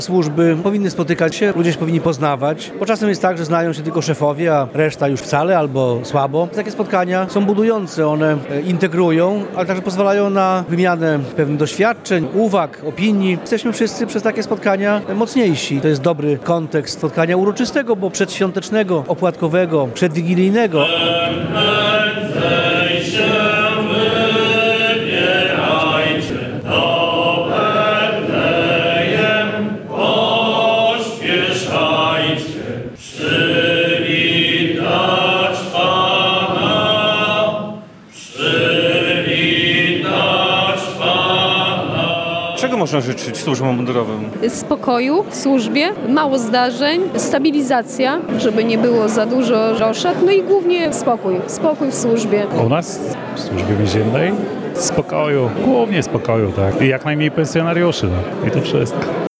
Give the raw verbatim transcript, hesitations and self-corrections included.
Służby powinny spotykać się, ludzie się powinni poznawać, bo czasem jest tak, że znają się tylko szefowie, a reszta już wcale albo słabo. Takie spotkania są budujące, one integrują, ale także pozwalają na wymianę pewnych doświadczeń, uwag, opinii. Jesteśmy wszyscy przez takie spotkania mocniejsi. To jest dobry kontekst spotkania uroczystego, bo przedświątecznego, opłatkowego, przedwigilijnego. Czego można życzyć służbom mundurowym? Spokoju w służbie, mało zdarzeń, stabilizacja, żeby nie było za dużo roszad, no i głównie spokój, spokój w służbie. U nas w służbie więziennej spokoju, głównie spokoju, tak. I jak najmniej pensjonariuszy, no. I to wszystko.